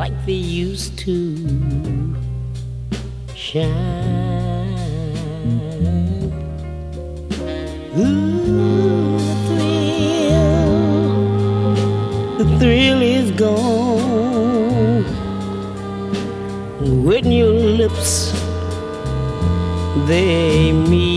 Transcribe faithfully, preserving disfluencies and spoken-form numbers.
like they used to shine. Ooh, the thrill, the thrill is gone when your lips they meet.